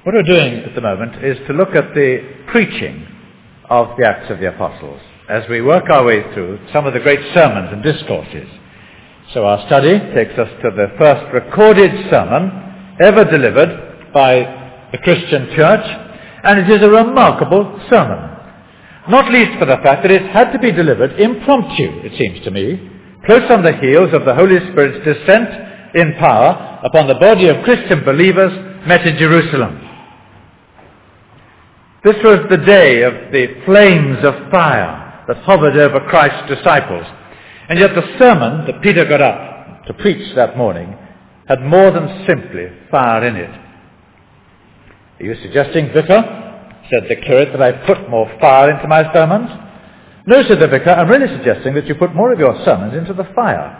What we're doing at the moment is to look at the preaching of the Acts of the Apostles as we work our way through some of the great sermons and discourses. So our study takes us to the first recorded sermon ever delivered by the Christian church, and it is a remarkable sermon. Not least for the fact that it had to be delivered impromptu, it seems to me, close on the heels of the Holy Spirit's descent in power upon the body of Christian believers met in Jerusalem. This was the day of the flames of fire that hovered over Christ's disciples. And yet the sermon that Peter got up to preach that morning had more than simply fire in it. Are you suggesting, Vicar, said the curate, that I put more fire into my sermons? No, said the vicar, I'm really suggesting that you put more of your sermons into the fire.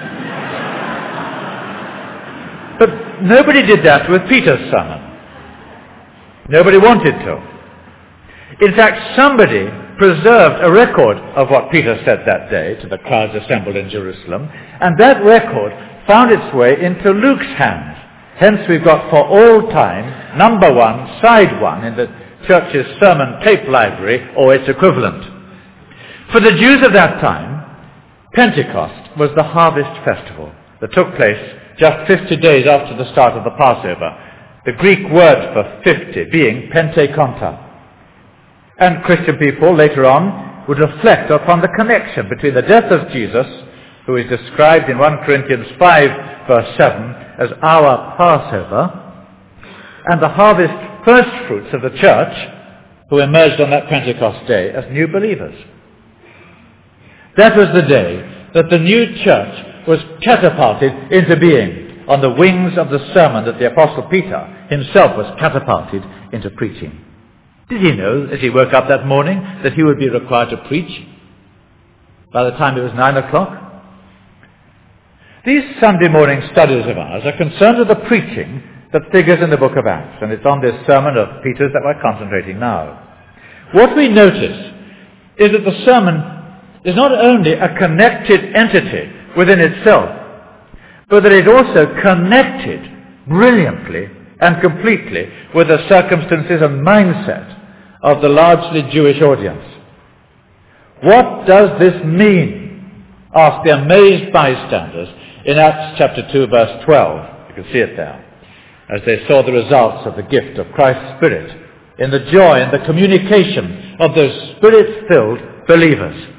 But nobody did that with Peter's sermon. Nobody wanted to. In fact, somebody preserved a record of what Peter said that day to the crowds assembled in Jerusalem, and that record found its way into Luke's hands. Hence we've got for all time, number 1, side 1 in the church's sermon tape library, or its equivalent. For the Jews of that time, Pentecost was the harvest festival that took place just 50 days after the start of the Passover, the Greek word for 50 being Pentekonta. And Christian people later on would reflect upon the connection between the death of Jesus, who is described in 1 Corinthians 5 verse 7 as our Passover, and the harvest first fruits of the church who emerged on that Pentecost day as new believers. That was the day that the new church was catapulted into being on the wings of the sermon that the Apostle Peter himself was catapulted into preaching. Did he know, as he woke up that morning, that he would be required to preach by the time it was 9 o'clock? These Sunday morning studies of ours are concerned with the preaching that figures in the book of Acts, and it's on this sermon of Peter's that we're concentrating now. What we notice is that the sermon is not only a connected entity within itself, but that it also connected brilliantly and completely with the circumstances and mindset of the largely Jewish audience. What does this mean? Asked the amazed bystanders in Acts chapter 2 verse 12. You can see it there. As they saw the results of the gift of Christ's Spirit in the joy and the communication of those Spirit-filled believers.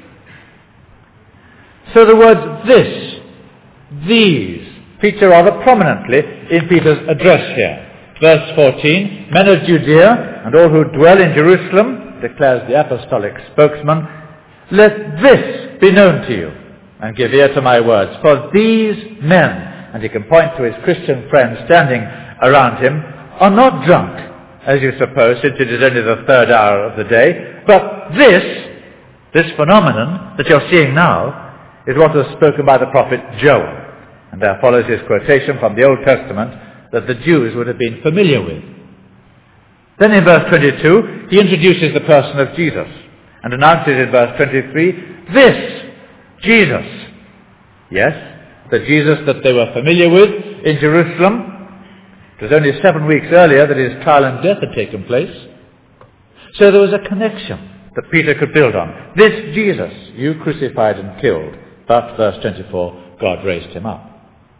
So the words this, these, feature rather prominently in Peter's address here. Verse 14, men of Judea and all who dwell in Jerusalem, declares the apostolic spokesman, let this be known to you, and give ear to my words. For these men, and he can point to his Christian friends standing around him, are not drunk, as you suppose, since it is only the third hour of the day, but this phenomenon that you're seeing now is what was spoken by the prophet Joel. And there follows his quotation from the Old Testament that the Jews would have been familiar with. Then in verse 22, he introduces the person of Jesus and announces in verse 23, this Jesus. Yes, the Jesus that they were familiar with in Jerusalem. It was only 7 weeks earlier that his trial and death had taken place. So there was a connection that Peter could build on. This Jesus you crucified and killed, but, verse 24, God raised him up.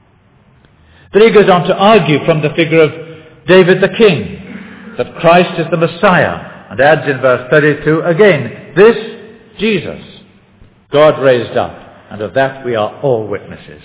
Then he goes on to argue from the figure of David the king, that Christ is the Messiah, and adds in verse 32, again, this Jesus God raised up, and of that we are all witnesses.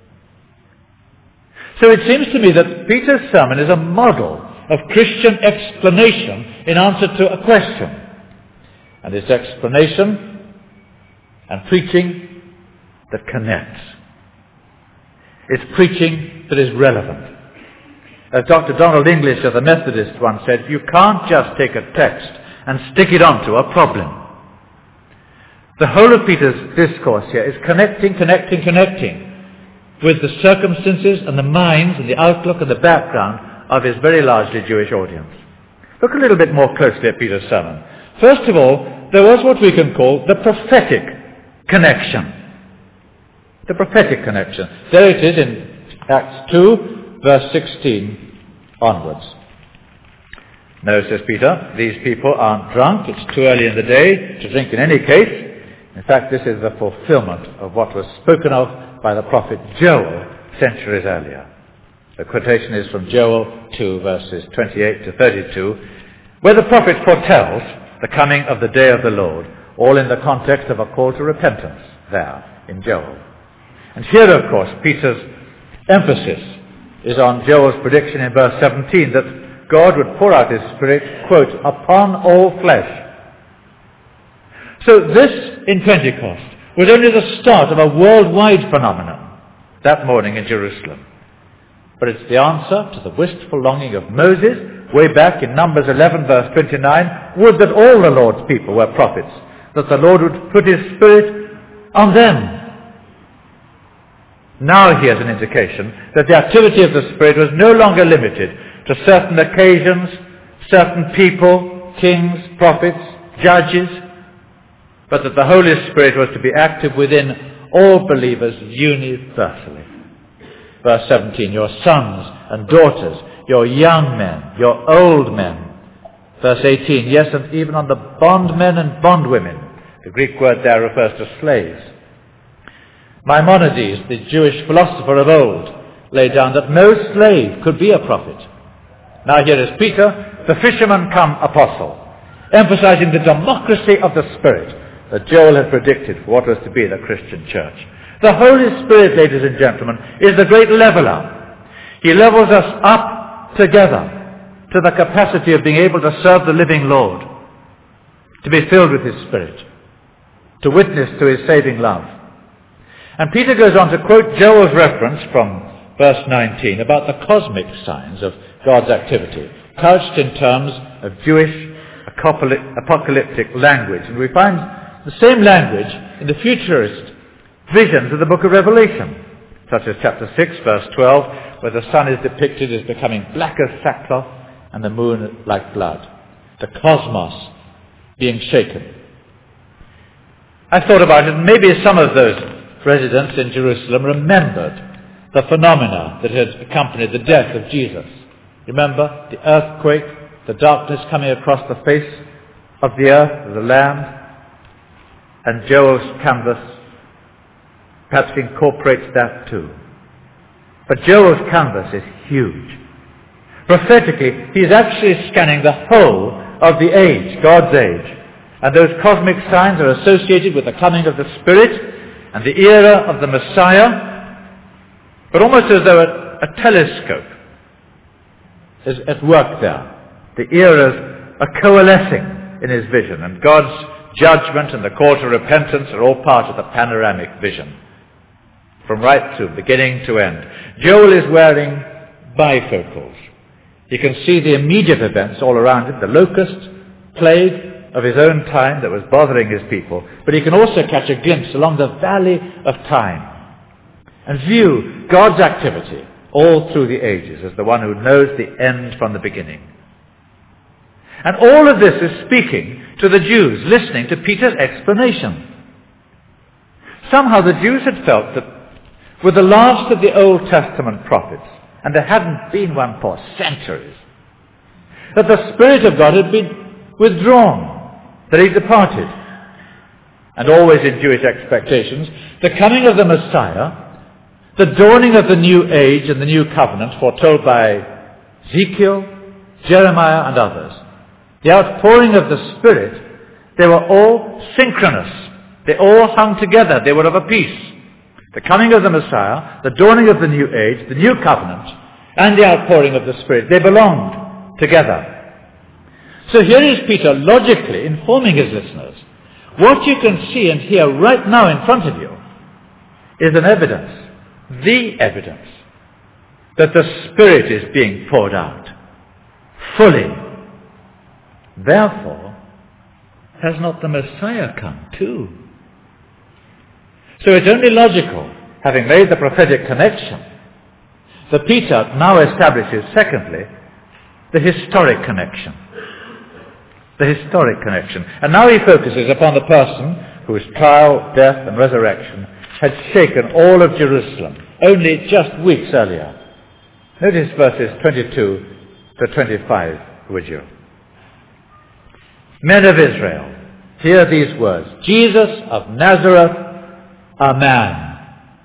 So it seems to me that Peter's sermon is a model of Christian explanation in answer to a question. And it's explanation and preaching that connects. It's preaching that is relevant. As Dr. Donald English of the Methodist once said, you can't just take a text and stick it onto a problem. The whole of Peter's discourse here is connecting with the circumstances and the minds and the outlook and the background of his very largely Jewish audience. Look a little bit more closely at Peter's sermon. First of all, there was what we can call the prophetic connection. The prophetic connection. There it is in Acts 2, verse 16 onwards. No, says Peter, these people aren't drunk. It's too early in the day to drink in any case. In fact, this is the fulfillment of what was spoken of by the prophet Joel centuries earlier. The quotation is from Joel 2, verses 28 to 32, where the prophet foretells the coming of the day of the Lord, all in the context of a call to repentance there in Joel. And here, of course, Peter's emphasis is on Joel's prediction in verse 17 that God would pour out his Spirit, quote, upon all flesh. So this, in Pentecost, was only the start of a worldwide phenomenon that morning in Jerusalem. But it's the answer to the wistful longing of Moses, way back in Numbers 11, verse 29, would that all the Lord's people were prophets, that the Lord would put his Spirit on them. Now here's an indication that the activity of the Spirit was no longer limited to certain occasions, certain people, kings, prophets, judges, but that the Holy Spirit was to be active within all believers universally. Verse 17, your sons and daughters, your young men, your old men. Verse 18, yes, and even on the bondmen and bondwomen. The Greek word there refers to slaves. Maimonides, the Jewish philosopher of old, laid down that no slave could be a prophet. Now here is Peter, the fisherman come apostle, emphasizing the democracy of the Spirit that Joel had predicted for what was to be the Christian church. The Holy Spirit, ladies and gentlemen, is the great leveler. He levels us up together to the capacity of being able to serve the living Lord, to be filled with his Spirit, to witness to his saving love. And Peter goes on to quote Joel's reference from verse 19 about the cosmic signs of God's activity, couched in terms of Jewish apocalyptic language. And we find the same language in the futurist visions of the book of Revelation, such as chapter 6, verse 12, where the sun is depicted as becoming black as sackcloth and the moon like blood. The cosmos being shaken. I thought about it, and maybe some of those residents in Jerusalem remembered the phenomena that had accompanied the death of Jesus. Remember the earthquake, the darkness coming across the face of the earth, of the land, and Joel's canvas perhaps incorporates that too. But Joel's canvas is huge. Prophetically, he is actually scanning the whole of the age, God's age. And those cosmic signs are associated with the coming of the Spirit and the era of the Messiah, but almost as though a telescope is at work there. The eras are coalescing in his vision, and God's judgment and the call to repentance are all part of the panoramic vision, from right through, beginning to end. Joel is wearing bifocals. He can see the immediate events all around him, the locust plague of his own time that was bothering his people, but he can also catch a glimpse along the valley of time and view God's activity all through the ages as the one who knows the end from the beginning. And all of this is speaking to the Jews listening to Peter's explanation. Somehow the Jews had felt that with the last of the Old Testament prophets, and there hadn't been one for centuries, that the Spirit of God had been withdrawn, that he departed. And always in Jewish expectations, the coming of the Messiah, the dawning of the new age and the new covenant foretold by Ezekiel, Jeremiah and others, the outpouring of the Spirit, they were all synchronous. They all hung together. They were of a piece. The coming of the Messiah, the dawning of the new age, the new covenant, and the outpouring of the Spirit, they belonged together. So here is Peter logically informing his listeners. What you can see and hear right now in front of you is an evidence, the evidence, that the Spirit is being poured out fully. Therefore, has not the Messiah come too? So it's only logical, having made the prophetic connection, that Peter now establishes, secondly, the historic connection. The historic connection. And now he focuses upon the person whose trial, death and resurrection had shaken all of Jerusalem only just weeks earlier. Notice verses 22 to 25, would you? Men of Israel, hear these words. Jesus of Nazareth, a man.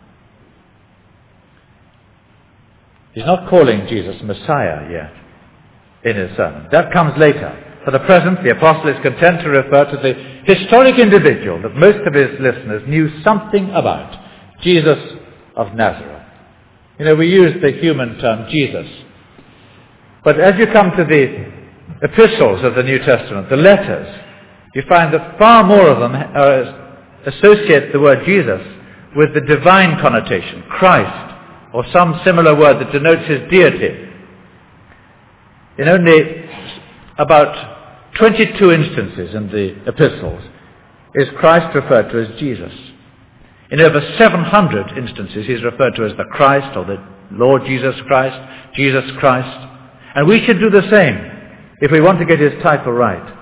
He's not calling Jesus Messiah yet in his sermon. That comes later. For the present, the apostle is content to refer to the historic individual that most of his listeners knew something about, Jesus of Nazareth. You know, we use the human term Jesus. But as you come to the epistles of the New Testament, the letters, you find that far more of them associate the word Jesus with the divine connotation, Christ, or some similar word that denotes his deity. In only about 22 instances in the epistles is Christ referred to as Jesus. In over 700 instances he's referred to as the Christ or the Lord Jesus Christ, Jesus Christ. And we should do the same if we want to get his title right.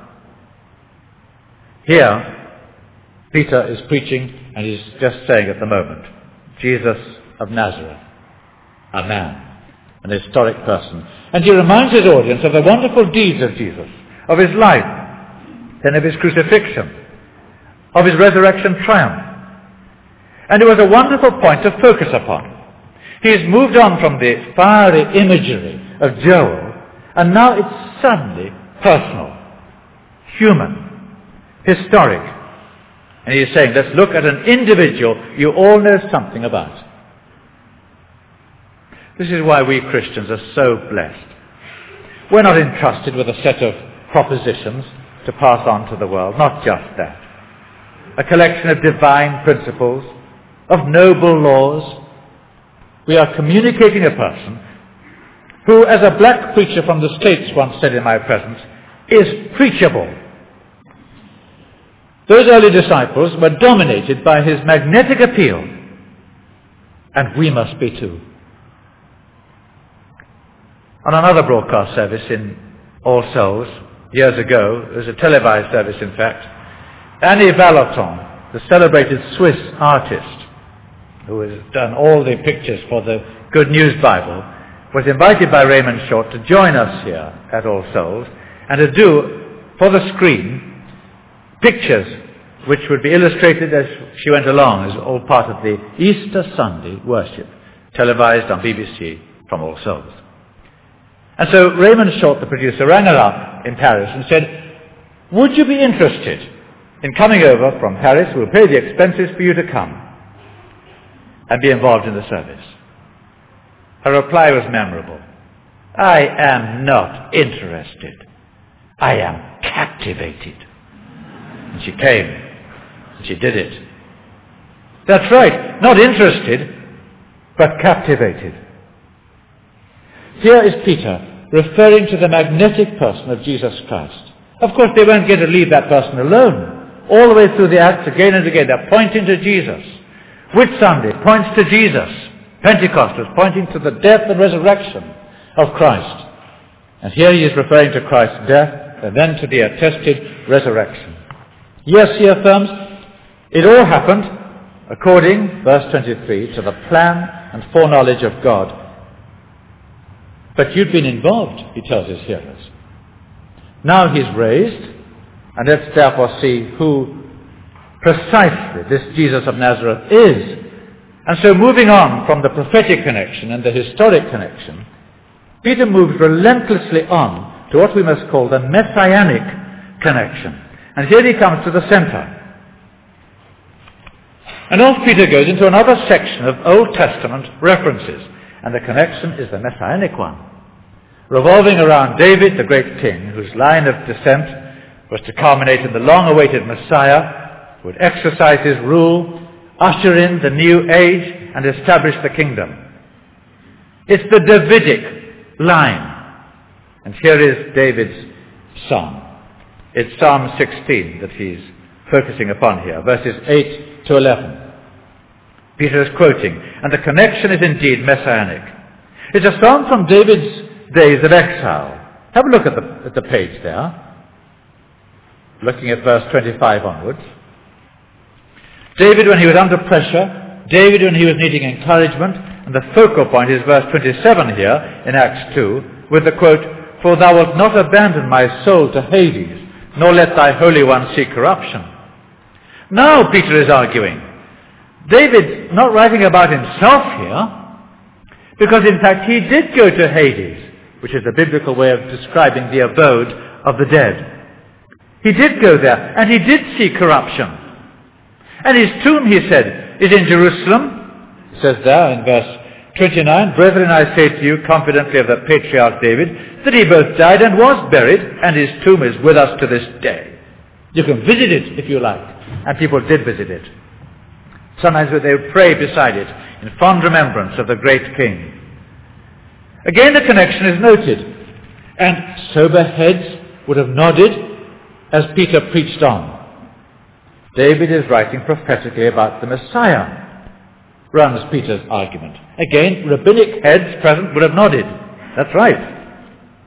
Here, Peter is preaching and he's just saying at the moment, Jesus of Nazareth, a man, an historic person. And he reminds his audience of the wonderful deeds of Jesus, of his life, then of his crucifixion, of his resurrection triumph. And it was a wonderful point to focus upon. He has moved on from the fiery imagery of Joel, and now it's suddenly personal, human, historic. And he is saying, let's look at an individual you all know something about. This is why we Christians are so blessed. We're not entrusted with a set of propositions to pass on to the world, not just that. A collection of divine principles, of noble laws. We are communicating a person who, as a black preacher from the States once said in my presence, is preachable. Those early disciples were dominated by his magnetic appeal, and we must be too. On another broadcast service in All Souls, years ago, it was a televised service in fact, Annie Vallotton, the celebrated Swiss artist, who has done all the pictures for the Good News Bible, was invited by Raymond Short to join us here at All Souls and to do, for the screen, pictures which would be illustrated as she went along as all part of the Easter Sunday worship, televised on BBC from All Souls. And so Raymond Short, the producer, rang her up in Paris and said, would you be interested in coming over from Paris? We'll pay the expenses for you to come and be involved in the service. Her reply was memorable. I am not interested. I am captivated. And she came, and she did it. That's right, not interested, but captivated. Here is Peter referring to the magnetic person of Jesus Christ. Of course, they weren't going to leave that person alone. All the way through the Acts, again and again, they're pointing to Jesus. Whit Sunday points to Jesus. Pentecost was pointing to the death and resurrection of Christ. And here he is referring to Christ's death and then to the attested resurrection. Yes, he affirms, it all happened according, verse 23, to the plan and foreknowledge of God. But you'd been involved, he tells his hearers. Now he's raised, and let's therefore see who precisely this Jesus of Nazareth is. And so moving on from the prophetic connection and the historic connection, Peter moves relentlessly on to what we must call the messianic connection. And here he comes to the center. And off Peter goes into another section of Old Testament references, and the connection is the messianic one, revolving around David, the great king, whose line of descent was to culminate in the long-awaited Messiah, who would exercise his rule, usher in the new age, and establish the kingdom. It's the Davidic line. And here is David's psalm. It's Psalm 16 that he's focusing upon here, verses 8 to 11. Peter is quoting, and the connection is indeed messianic. It's a psalm from David's days of exile. Have a look at the page there, looking at verse 25 onwards. David when he was under pressure, David when he was needing encouragement, and the focal point is verse 27 here in Acts 2, with the quote, for thou wilt not abandon my soul to Hades, nor let thy Holy One see corruption. Now Peter is arguing. David's not writing about himself here, because in fact he did go to Hades, which is a biblical way of describing the abode of the dead. He did go there, and he did see corruption. And his tomb, he said, is in Jerusalem. It says there in verse 29, Brethren, I say to you confidently of the patriarch David, that he both died and was buried, and his tomb is with us to this day. You can visit it if you like. And people did visit it. Sometimes they would pray beside it in fond remembrance of the great king. Again, the connection is noted. And sober heads would have nodded as Peter preached on. David is writing prophetically about the Messiah, runs Peter's argument. Again, rabbinic heads present would have nodded. That's right.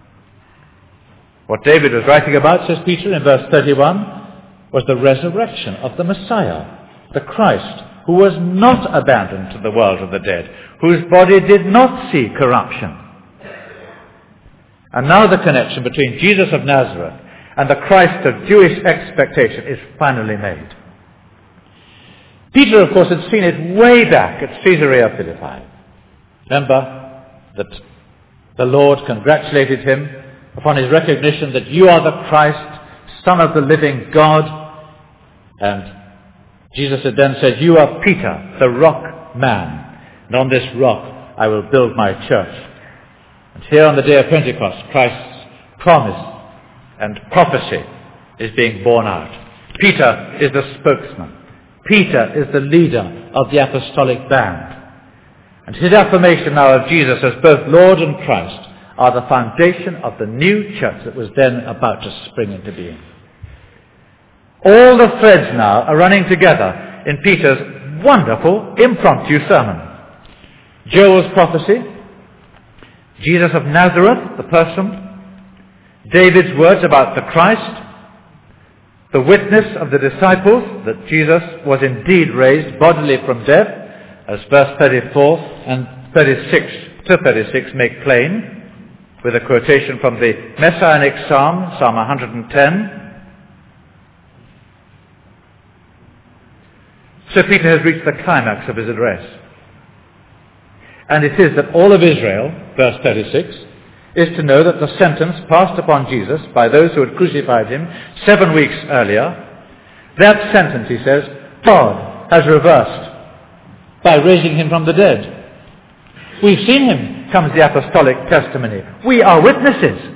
What David was writing about, says Peter in verse 31, was the resurrection of the Messiah, the Christ, who was not abandoned to the world of the dead, whose body did not see corruption. And now the connection between Jesus of Nazareth and the Christ of Jewish expectation is finally made. Peter, of course, had seen it way back at Caesarea Philippi. Remember that the Lord congratulated him upon his recognition that you are the Christ, Son of the living God. And Jesus had then said, you are Peter, the rock man, and on this rock I will build my church. And here on the day of Pentecost, Christ's promise and prophecy is being borne out. Peter is the spokesman. Peter is the leader of the apostolic band. And his affirmation now of Jesus as both Lord and Christ are the foundation of the new church that was then about to spring into being. All the threads now are running together in Peter's wonderful impromptu sermon. Joel's prophecy, Jesus of Nazareth, the person, David's words about the Christ, the witness of the disciples that Jesus was indeed raised bodily from death, as verse 34 and 36 to 36 make plain, with a quotation from the Messianic Psalm, Psalm 110. So Peter has reached the climax of his address. And it is that all of Israel, verse 36, is to know that the sentence passed upon Jesus by those who had crucified him 7 weeks earlier, that sentence, he says, God has reversed by raising him from the dead. We've seen him, comes the apostolic testimony. We are witnesses.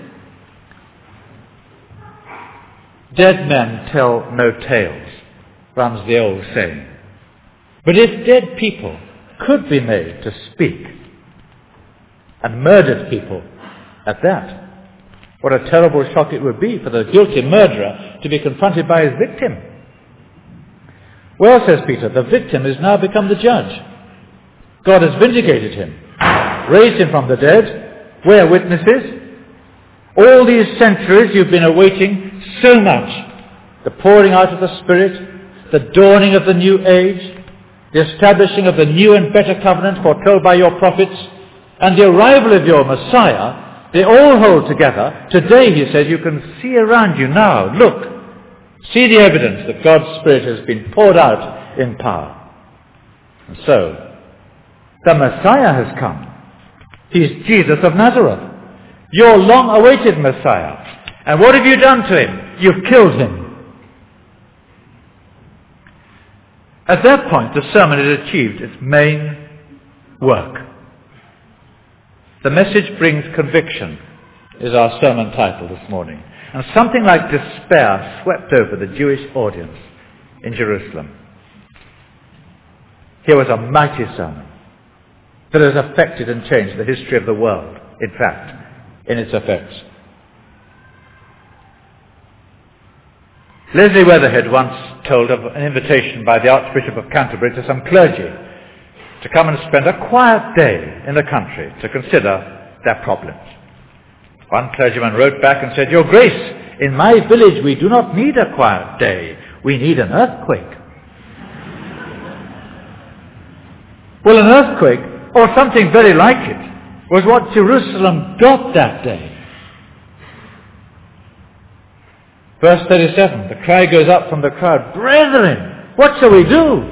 Dead men tell no tales, runs the old saying. But if dead people could be made to speak, and murdered people at that, what a terrible shock it would be for the guilty murderer to be confronted by his victim. Well, says Peter, the victim has now become the judge. God has vindicated him, raised him from the dead. We're witnesses. All these centuries you've been awaiting so much. The pouring out of the Spirit, the dawning of the new age, the establishing of the new and better covenant foretold by your prophets, and the arrival of your Messiah, they all hold together. Today, he says, you can see around you now. Look. See the evidence that God's Spirit has been poured out in power. And so, the Messiah has come. He's Jesus of Nazareth, your long-awaited Messiah. And what have you done to him? You've killed him. At that point, the sermon had achieved its main work. The message brings conviction, is our sermon title this morning. And something like despair swept over the Jewish audience in Jerusalem. Here was a mighty sermon that has affected and changed the history of the world, in fact, in its effects. Leslie Weatherhead once told of an invitation by the Archbishop of Canterbury to some clergy to come and spend a quiet day in the country to consider their problems. One clergyman wrote back and said, Your Grace, in my village we do not need a quiet day, we need an earthquake. Well, an earthquake, or something very like it, was what Jerusalem got that day. Verse 37, the cry goes up from the crowd, "Brethren, what shall we do?"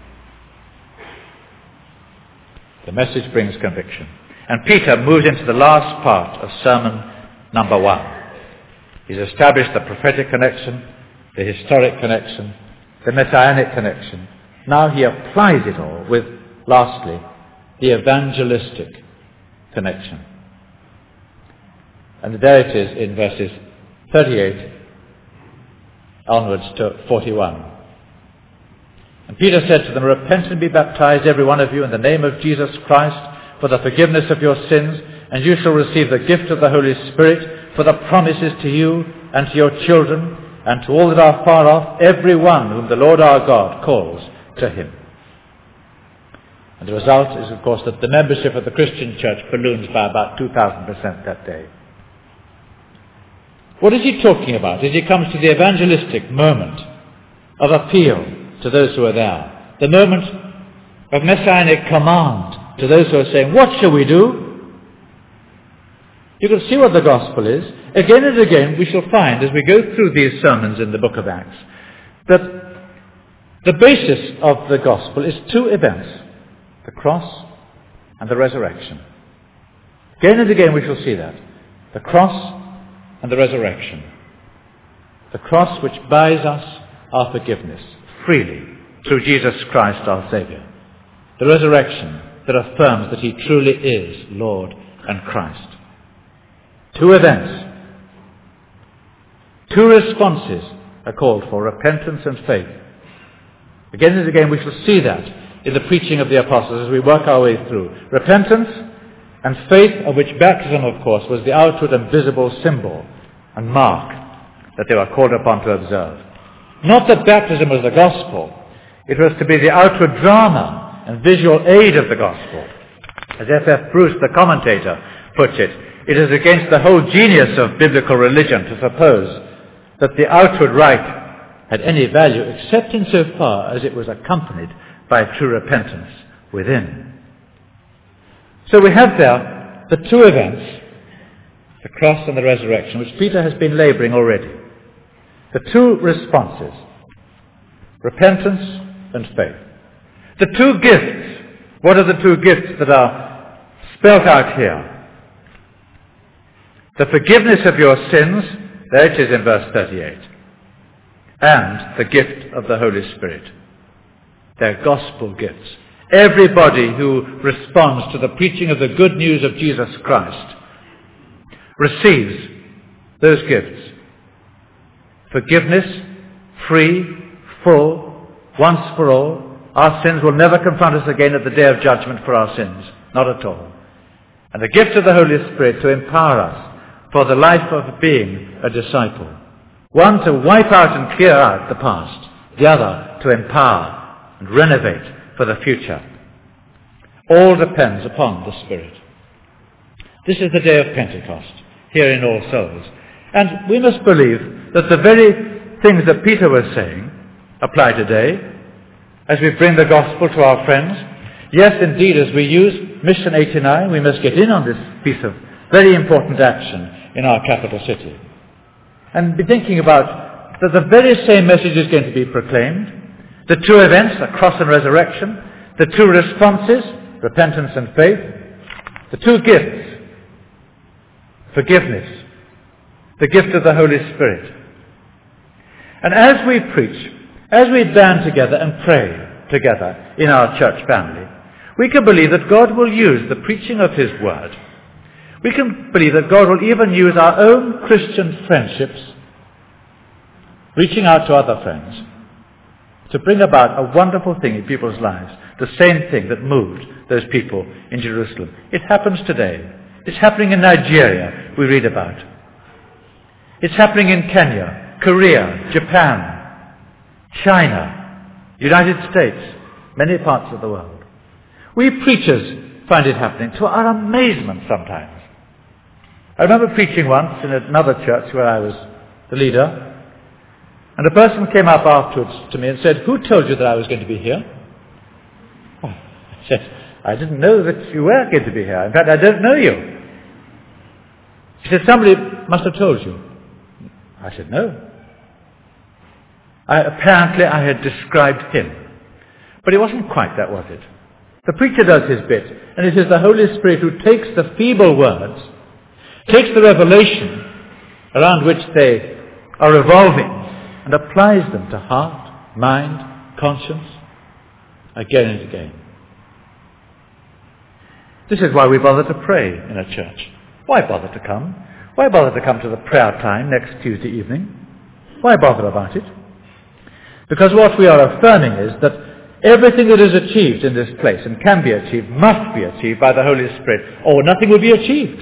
The message brings conviction. And Peter moves into the last part of sermon number 1. He's established the prophetic connection, the historic connection, the messianic connection. Now he applies it all with, lastly, the evangelistic connection. And there it is in verses 38 onwards to 41. And Peter said to them, "Repent and be baptized, every one of you, in the name of Jesus Christ, for the forgiveness of your sins, and you shall receive the gift of the Holy Spirit, for the promise is to you and to your children, and to all that are far off, every one whom the Lord our God calls to him." And the result is, of course, that the membership of the Christian church balloons by about 2,000% that day. What is he talking about as he comes to the evangelistic moment of appeal to those who are there? The moment of messianic command to those who are saying, "What shall we do?" You can see what the gospel is. Again and again we shall find, as we go through these sermons in the book of Acts, that the basis of the gospel is 2 events: the cross and the resurrection. Again and again we shall see that. The cross and the resurrection. The cross which buys us our forgiveness freely through Jesus Christ our Saviour. The resurrection that affirms that he truly is Lord and Christ. 2 events. 2 responses are called for: repentance and faith. Again and again we shall see that in the preaching of the apostles as we work our way through. Repentance and faith, of which baptism, of course, was the outward and visible symbol and mark that they were called upon to observe. Not that baptism was the gospel. It was to be the outward drama and visual aid of the gospel. As F.F. Bruce, the commentator, puts it, it is against the whole genius of biblical religion to suppose that the outward rite had any value except in so far as it was accompanied by true repentance within. So we have there the 2 events, the cross and the resurrection, which Peter has been labouring already. The 2 responses, repentance and faith. The 2 gifts. What are the 2 gifts that are spelt out here? The forgiveness of your sins, there it is in verse 38, and the gift of the Holy Spirit. They're gospel gifts. Everybody who responds to the preaching of the good news of Jesus Christ receives those gifts. Forgiveness, free, full, once for all. Our sins will never confront us again at the day of judgment for our sins. Not at all. And the gift of the Holy Spirit to empower us for the life of being a disciple. One to wipe out and clear out the past. The other to empower and renovate for the future. All depends upon the Spirit. This is the day of Pentecost, here in All Souls. And we must believe that the very things that Peter was saying apply today as we bring the gospel to our friends. Yes, indeed, as we use Mission 89, we must get in on this piece of very important action in our capital city. And be thinking about that the very same message is going to be proclaimed. The 2 events, the cross and resurrection. The 2 responses, repentance and faith. The 2 gifts, forgiveness. The gift of the Holy Spirit. And as we preach, as we band together and pray together in our church family, we can believe that God will use the preaching of his word. We can believe that God will even use our own Christian friendships, reaching out to other friends, to bring about a wonderful thing in people's lives, the same thing that moved those people in Jerusalem. It happens today. It's happening in Nigeria, we read about. It's happening in Kenya, Korea, Japan, China, United States, many parts of the world. We preachers find it happening to our amazement sometimes. I remember preaching once in another church where I was the leader, and a person came up afterwards to me and said, "Who told you that I was going to be here?" Oh, I said, "I didn't know that you were going to be here. In fact, I don't know you." He said, "Somebody must have told you." I said, "No." Apparently I had described him. But it wasn't quite that, was it? The preacher does his bit, and it is the Holy Spirit who takes the feeble words, takes the revelation around which they are revolving, and applies them to heart, mind, conscience, again and again. This is why we bother to pray in a church. Why bother to come? Why bother to come to the prayer time next Tuesday evening? Why bother about it? Because what we are affirming is that everything that is achieved in this place and can be achieved must be achieved by the Holy Spirit, or nothing will be achieved.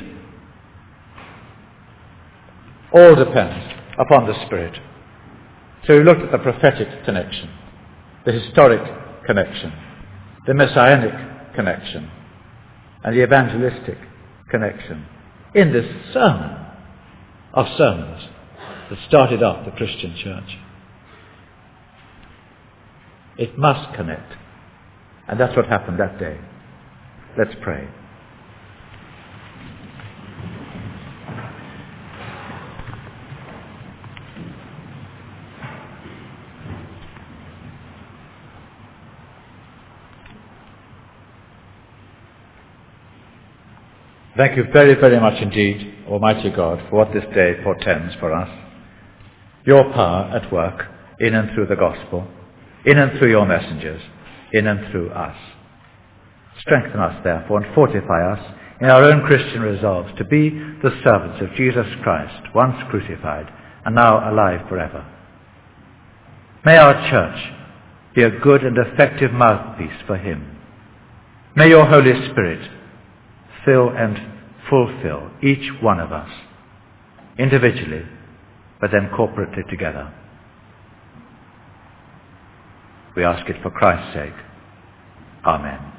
All depends upon the Spirit. So we looked at the prophetic connection, the historic connection, the messianic connection, and the evangelistic connection in this sermon of sermons that started off the Christian church. It must connect. And that's what happened that day. Let's pray. Thank you very, very much indeed, Almighty God, for what this day portends for us. Your power at work in and through the gospel, in and through your messengers, in and through us. Strengthen us, therefore, and fortify us in our own Christian resolves to be the servants of Jesus Christ, once crucified and now alive forever. May our church be a good and effective mouthpiece for him. May your Holy Spirit fill and fulfill each one of us, individually, but then corporately together. We ask it for Christ's sake. Amen.